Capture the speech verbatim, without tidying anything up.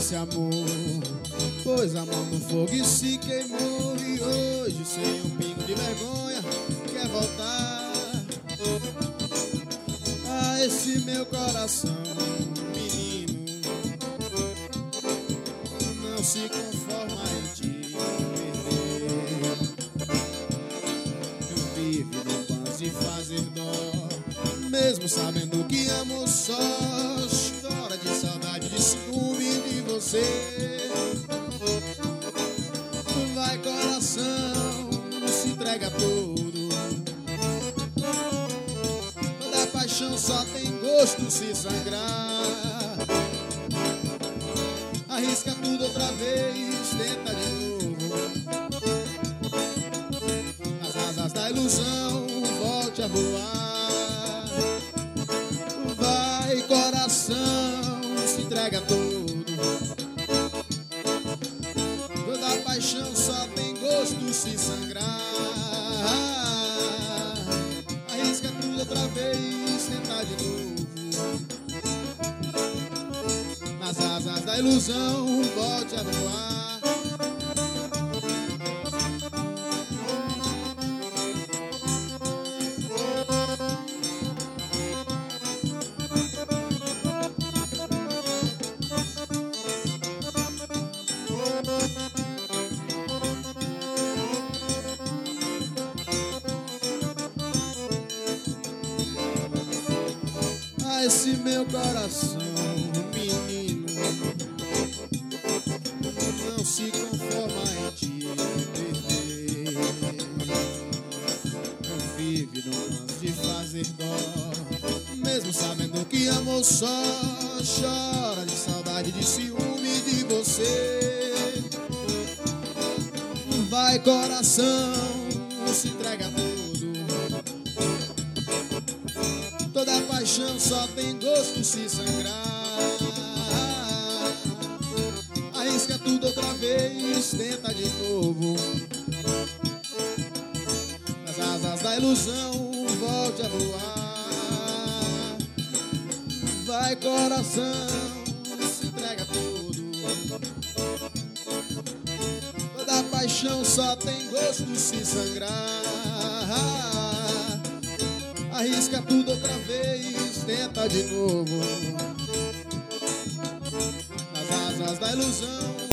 esse amor, pois amor no fogo e se queimou. E hoje, sem um pingo de vergonha, quer voltar a esse meu coração. Menino, não se conforma em te perder. Vive no paz de fazer dó, mesmo sabendo que amo só. Chora de saudade, de ciúme de você. Vai coração, se entrega todo. Toda paixão só tem gosto se sangrar. Arrisca tudo outra vez, tenta de novo. Nas asas da ilusão, volte a voar. Vai coração, se entrega todo. Toda paixão só tem gosto se sangrar. Arrisca tudo outra vez, tentar de novo. Nas asas da ilusão, volte a voar. A esse meu coração, menino, não se conforma em te perder. Não vive no lance de fazer dó, mesmo sabendo que amor só. Chora de saudade, de ciúme de você. Vai coração, se entrega todo. Toda paixão só tem gosto se sangrar. Arrisca tudo outra vez, tenta de novo. Nas asas da ilusão, volte a voar. Vai coração, se entrega todo. Toda paixão só tem gosto se sangrar. Arrisca tudo outra vez, tenta de novo. Nas asas da ilusão,